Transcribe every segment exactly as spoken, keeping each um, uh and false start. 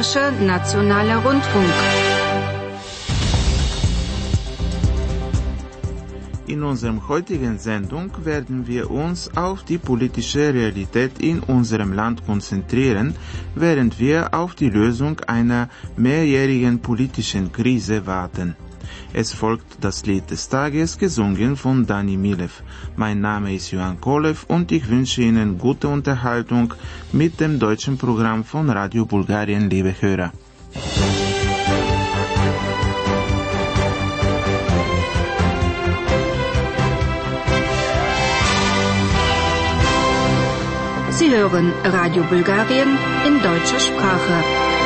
Bayerischer Nationaler Rundfunk. In unserem heutigen Sendung werden wir uns auf die politische Realität in unserem Land konzentrieren, während wir auf die Lösung einer mehrjährigen politischen Krise warten. Es folgt das Lied des Tages, gesungen von Dani Milev. Mein Name ist Johann Kolev und ich wünsche Ihnen gute Unterhaltung mit dem deutschen Programm von Radio Bulgarien, liebe Hörer. Sie hören Radio Bulgarien in deutscher Sprache.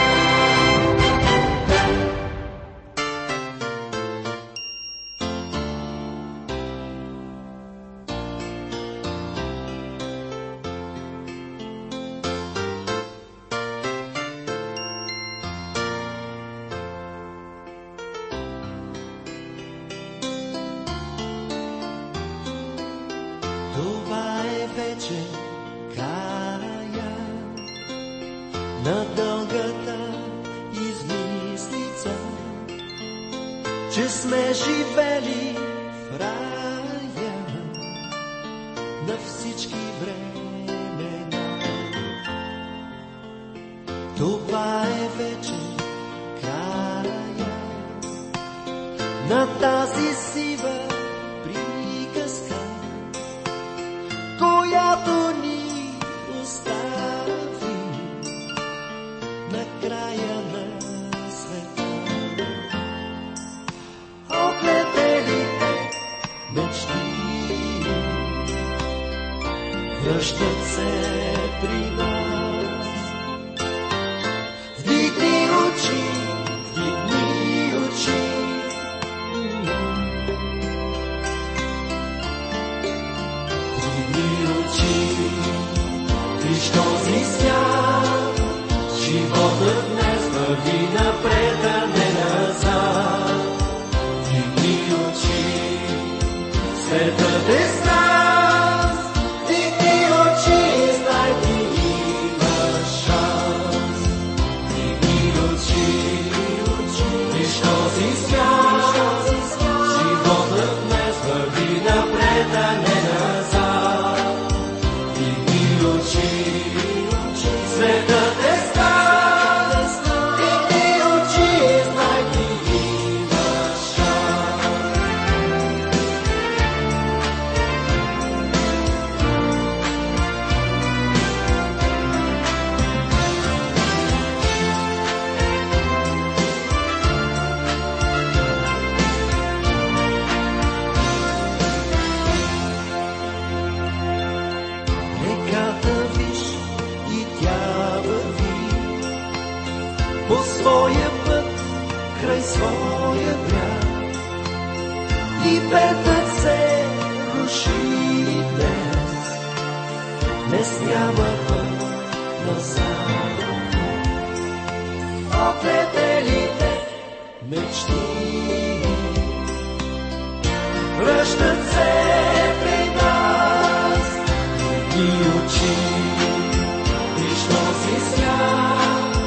На дългата измислица, че сме живели в рая на всички времена. Това е вече края на тази сива приказка, която ни остави на края на света. Огледелите мечти връщат се при нас. Вдигни очи, вдигни очи, вдигни очи, виж този свят. Животът днес върви напред, а не назад. Вдигни очи, светът е с нас. Вдигни очи, знай ти имаш шанс. Вдигни очи, виж този свят. Животът днес върви напред, а не назад. Вдигни очи, светът е с нас. По своя път, край своя бряг, и петът се руши днес. Днес няма път назад. Огледелите мечти връщат се при нас. И очи, виж този свят.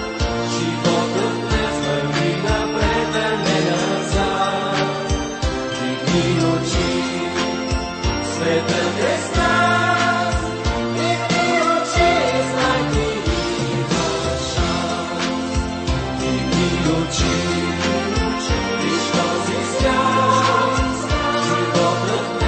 Светът е с нас. Вдигни очи, знай ти имаш шанс. Вдигни очи, виж този свят. Животът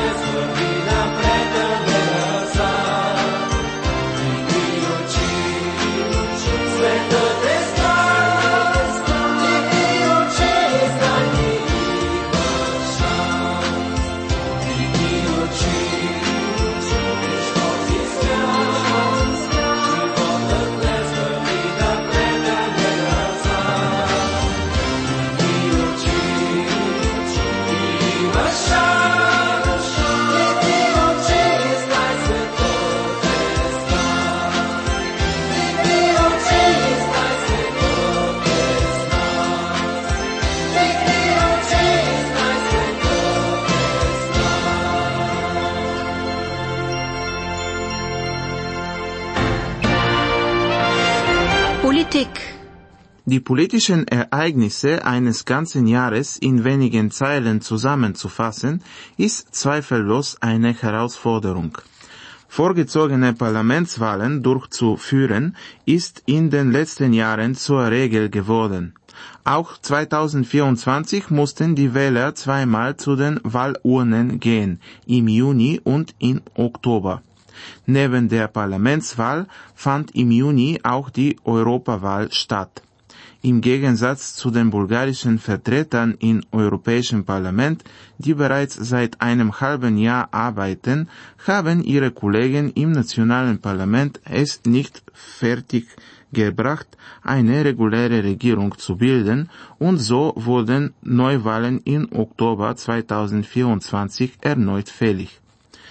Die politischen Ereignisse eines ganzen Jahres in wenigen Zeilen zusammenzufassen, ist zweifellos eine Herausforderung. Vorgezogene Parlamentswahlen durchzuführen, ist in den letzten Jahren zur Regel geworden. Auch zweitausendvierundzwanzig mussten die Wähler zweimal zu den Wahlurnen gehen, im Juni und im Oktober. Neben der Parlamentswahl fand im Juni auch die Europawahl statt. Im Gegensatz zu den bulgarischen Vertretern im Europäischen Parlament, die bereits seit einem halben Jahr arbeiten, haben ihre Kollegen im nationalen Parlament es nicht fertiggebracht, eine reguläre Regierung zu bilden, und so wurden Neuwahlen im Oktober zweitausendvierundzwanzig erneut fällig.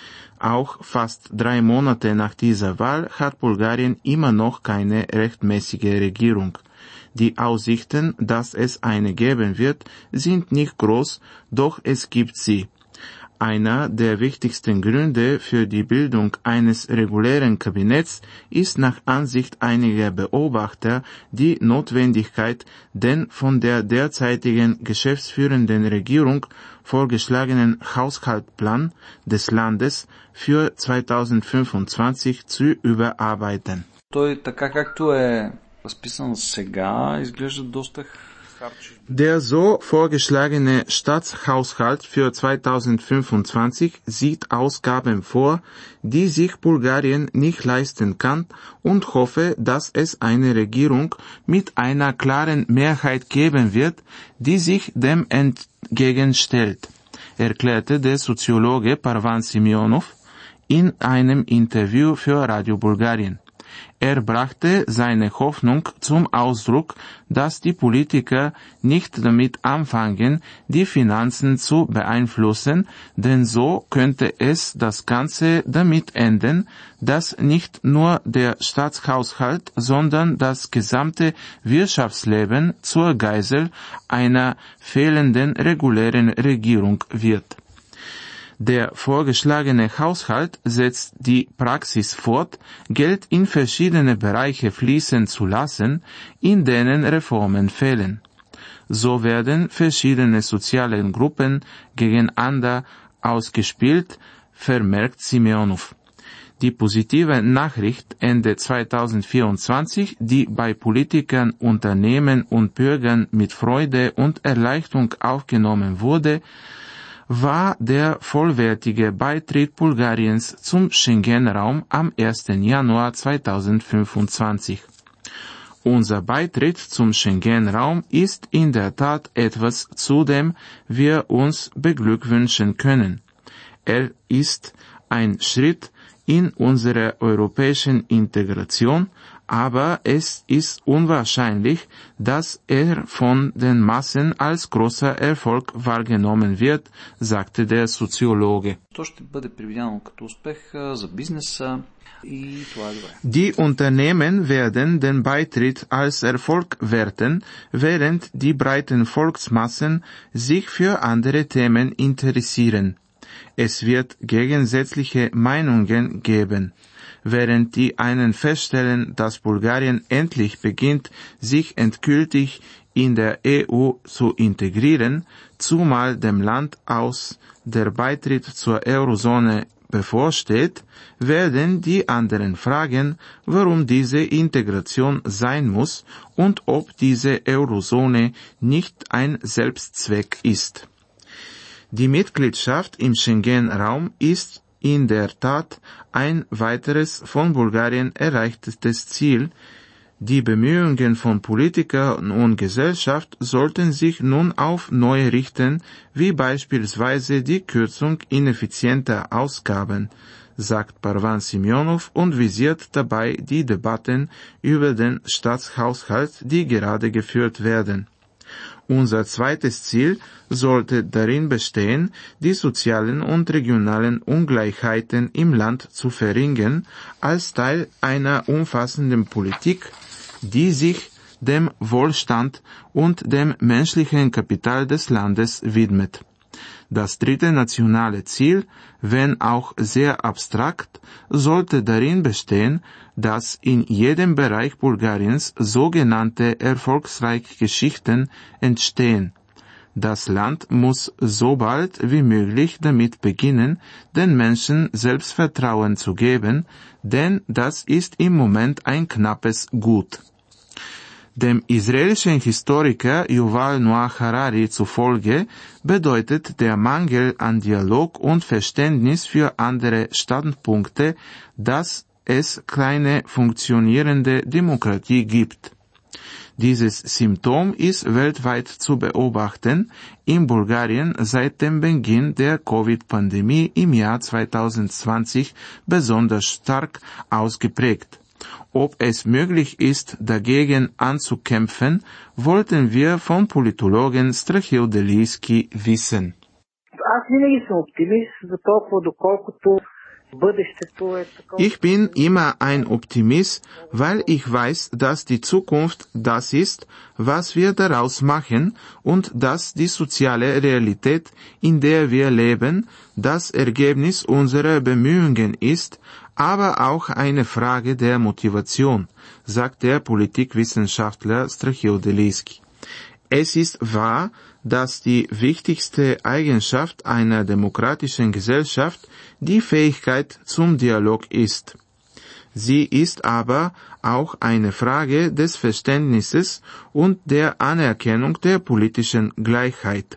Auch fast drei Monate nach dieser Wahl hat Bulgarien immer noch keine rechtmäßige Regierung. Die Aussichten, dass es eine geben wird, sind nicht groß, doch es gibt sie. Einer der wichtigsten Gründe für die Bildung eines regulären Kabinetts ist nach Ansicht einiger Beobachter die Notwendigkeit, den von der derzeitigen geschäftsführenden Regierung vorgeschlagenen Haushaltsplan des Landes für zweitausendfünfundzwanzig zu überarbeiten. Той така както е разписан сега, изглежда доста харчи. Der so vorgeschlagene Staatshaushalt für zweitausendfünfundzwanzig sieht Ausgaben vor, die sich Bulgarien nicht leisten kann, und hoffe, dass es eine Regierung mit einer klaren Mehrheit geben wird, die sich dem entgegenstellt, erklärte der Soziologe Parvan Simionov in einem Interview für Radio Bulgarien. Er brachte seine Hoffnung zum Ausdruck, dass die Politiker nicht damit anfangen, die Finanzen zu beeinflussen, denn so könnte es das Ganze damit enden, dass nicht nur der Staatshaushalt, sondern das gesamte Wirtschaftsleben zur Geisel einer fehlenden regulären Regierung wird. Der vorgeschlagene Haushalt setzt die Praxis fort, Geld in verschiedene Bereiche fließen zu lassen, in denen Reformen fehlen. So werden verschiedene soziale Gruppen gegeneinander ausgespielt, vermerkt Simeonov. Die positive Nachricht Ende zweitausendvierundzwanzig, die bei Politikern, Unternehmen und Bürgern mit Freude und Erleichterung aufgenommen wurde, war der vollwertige Beitritt Bulgariens zum Schengen-Raum am ersten Januar zweitausendfünfundzwanzig. Unser Beitritt zum Schengen-Raum ist in der Tat etwas, zu dem wir uns beglückwünschen können. Er ist ein Schritt in unserer europäischen Integration, aber es ist unwahrscheinlich, dass er von den Massen als großer Erfolg wahrgenommen wird, sagte der Soziologe. То ще бъде привидяно като успех за бизнеса и това е добре. Die Unternehmen werden den Beitritt als Erfolg werten, während die breiten Volksmassen sich für andere Themen interessieren. Es wird gegensätzliche Meinungen geben. Während die einen feststellen, dass Bulgarien endlich beginnt, sich endgültig in der E U zu integrieren, zumal dem Land aus der Beitritt zur Eurozone bevorsteht, werden die anderen fragen, warum diese Integration sein muss und ob diese Eurozone nicht ein Selbstzweck ist. Die Mitgliedschaft im Schengen-Raum ist in der Tat ein weiteres von Bulgarien erreichtes Ziel. Die Bemühungen von Politikern und Gesellschaft sollten sich nun auf neue richten, wie beispielsweise die Kürzung ineffizienter Ausgaben, sagt Parvan Simionov und visiert dabei die Debatten über den Staatshaushalt, die gerade geführt werden. Unser zweites Ziel sollte darin bestehen, die sozialen und regionalen Ungleichheiten im Land zu verringern, als Teil einer umfassenden Politik, die sich dem Wohlstand und dem menschlichen Kapital des Landes widmet. Das dritte nationale Ziel, wenn auch sehr abstrakt, sollte darin bestehen, dass in jedem Bereich Bulgariens sogenannte erfolgsreiche Geschichten entstehen. Das Land muss so bald wie möglich damit beginnen, den Menschen Selbstvertrauen zu geben, denn das ist im Moment ein knappes Gut. Dem israelischen Historiker Yuval Noah Harari zufolge bedeutet der Mangel an Dialog und Verständnis für andere Standpunkte, dass es keine funktionierende Demokratie gibt. Dieses Symptom ist weltweit zu beobachten, in Bulgarien seit dem Beginn der Covid-Pandemie im Jahr zwanzig zwanzig besonders stark ausgeprägt. Ob es möglich ist, dagegen anzukämpfen, wollten wir vom Politologen Страхил Делийски wissen. Аз винаги съм оптимист за толкова доколкото бъдещето е такова. Ich bin immer ein Optimist, weil ich weiß, dass die Zukunft das ist, was wir daraus machen und dass die soziale Realität, in der wir leben, das Ergebnis unserer Bemühungen ist, aber auch eine Frage der Motivation, sagt der Politikwissenschaftler Страхил Делийски. Es ist wahr, dass die wichtigste Eigenschaft einer demokratischen Gesellschaft die Fähigkeit zum Dialog ist. Sie ist aber auch eine Frage des Verständnisses und der Anerkennung der politischen Gleichheit.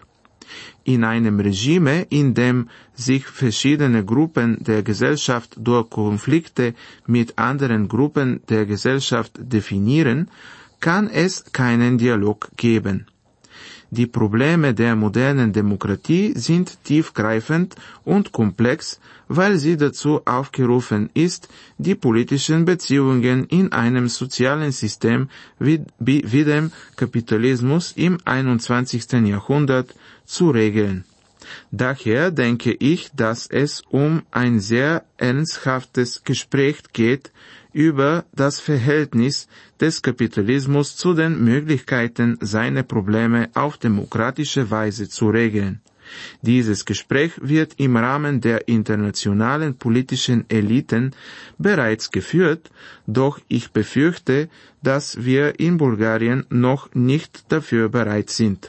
In einem Regime, in dem sich verschiedene Gruppen der Gesellschaft durch Konflikte mit anderen Gruppen der Gesellschaft definieren, kann es keinen Dialog geben. Die Probleme der modernen Demokratie sind tiefgreifend und komplex, weil sie dazu aufgerufen ist, die politischen Beziehungen in einem sozialen System wie, wie dem Kapitalismus im einundzwanzigsten Jahrhundert zu regeln. Daher denke ich, dass es um ein sehr ernsthaftes Gespräch geht über das Verhältnis des Kapitalismus zu den Möglichkeiten, seine Probleme auf demokratische Weise zu regeln. Dieses Gespräch wird im Rahmen der internationalen politischen Eliten bereits geführt, doch ich befürchte, dass wir in Bulgarien noch nicht dafür bereit sind.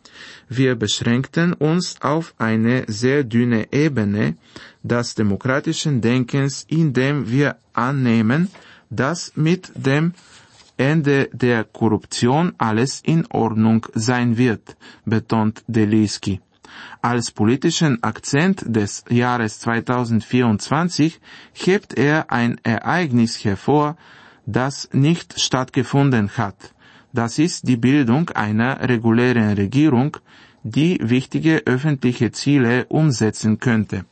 Wir beschränkten uns auf eine sehr dünne Ebene des demokratischen Denkens, indem wir annehmen, dass mit dem Ende der Korruption alles in Ordnung sein wird, betont Delийski. Als politischen Akzent des Jahres zweitausendvierundzwanzig hebt er ein Ereignis hervor, das nicht stattgefunden hat. Das ist die Bildung einer regulären Regierung, die wichtige öffentliche Ziele umsetzen könnte.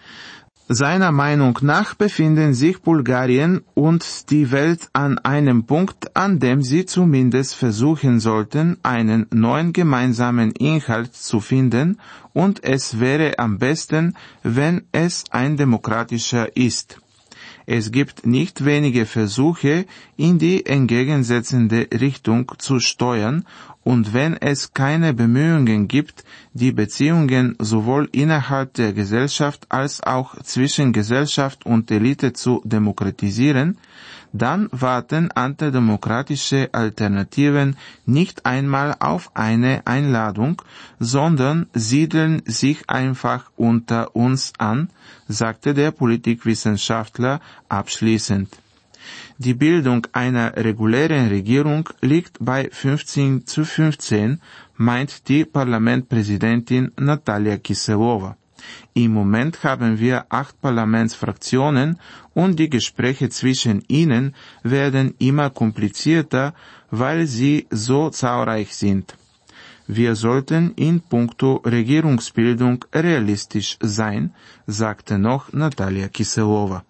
Seiner Meinung nach befinden sich Bulgarien und die Welt an einem Punkt, an dem sie zumindest versuchen sollten, einen neuen gemeinsamen Inhalt zu finden, und es wäre am besten, wenn es ein demokratischer ist. Es gibt nicht wenige Versuche, in die entgegensetzende Richtung zu steuern, und wenn es keine Bemühungen gibt, die Beziehungen sowohl innerhalb der Gesellschaft als auch zwischen Gesellschaft und Elite zu demokratisieren, dann warten antidemokratische Alternativen nicht einmal auf eine Einladung, sondern siedeln sich einfach unter uns an, sagte der Politikwissenschaftler abschließend. Die Bildung einer regulären Regierung liegt bei fünfzehn zu fünfzehn, meint die Parlamentpräsidentin Natalia Kiselova. Im Moment haben wir acht Parlamentsfraktionen und die Gespräche zwischen ihnen werden immer komplizierter, weil sie so zahlreich sind. Wir sollten in puncto Regierungsbildung realistisch sein, sagte noch Natalia Kiselova.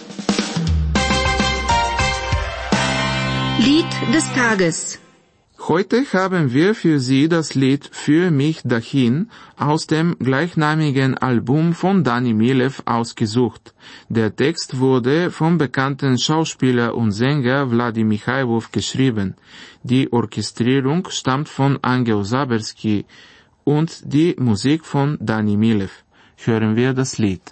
Lied des Tages. Heute haben wir für Sie das Lied Für mich dahin aus dem gleichnamigen Album von Dani Milev ausgesucht. Der Text wurde vom bekannten Schauspieler und Sänger Vladi Michailov geschrieben. Die Orchestrierung stammt von Angel Saberski und die Musik von Dani Milev. Hören wir das Lied.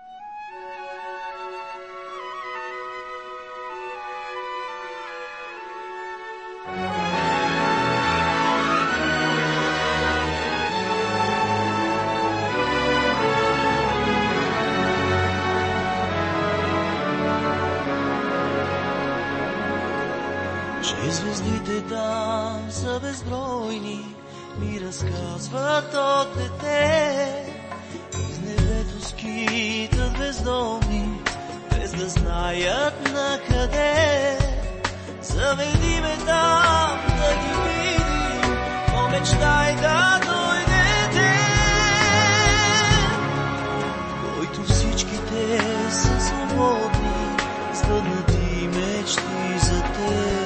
Че звездите там са безбройни, ми разказват от дете. Из небето скитат бездомни, без да знаят на къде. Заведи ме там да ги видим, помечтай да дойде ден, който всичките са свободни, сбъднати мечти за теб.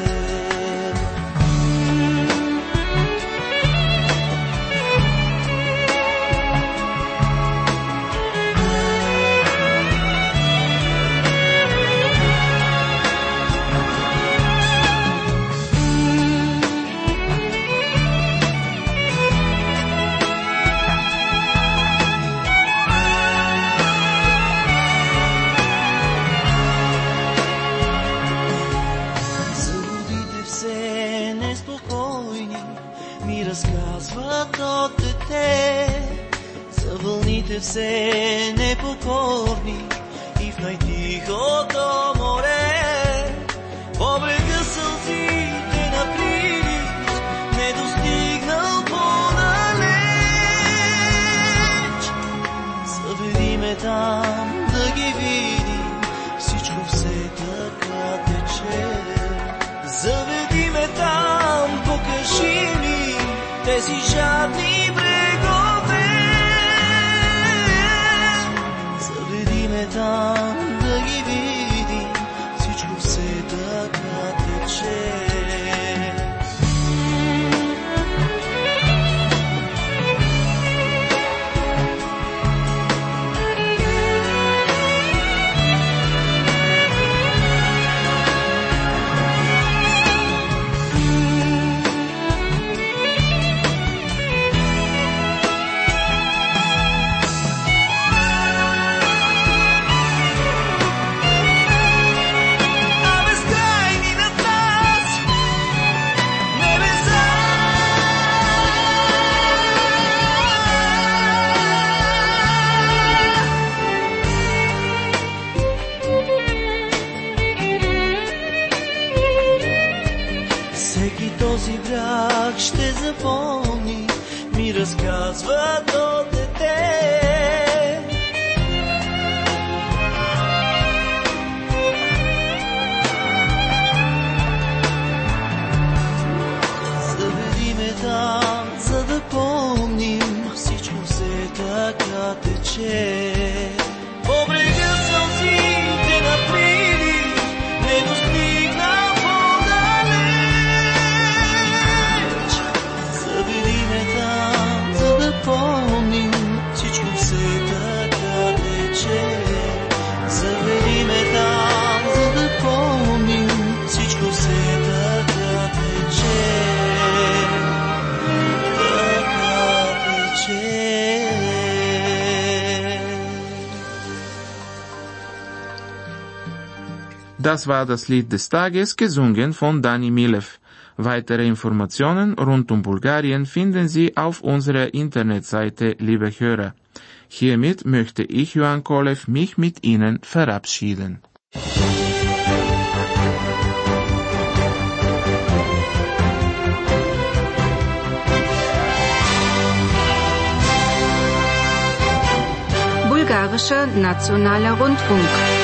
Разказват от дете за вълните все непокорни и в най-тихото море. По брега сълзите на прилив, не достигнал по-далеч. Заведи ме там да ги видим, всичко все така тече. Заведи ме там, покажи ми тези жадни брегове. Заведи ме там да ги видим, всичко все така тече. Всеки този бряг ще запомни, ми разказва до дете. Заведи ме там, за да помним, всичко все така тече. По брега сълзите на прилив, не достигна помним, всичко все така тече. Заведи ме там, за да помним, всичко все така тече. Така тече. Das war das Lied des Tages, gesungen von Dani Milev. Weitere Informationen rund um Bulgarien finden Sie auf unserer Internetseite, liebe Hörer. Hiermit möchte ich, Johann Kolev, mich mit Ihnen verabschieden. Bulgarischer Nationaler Rundfunk.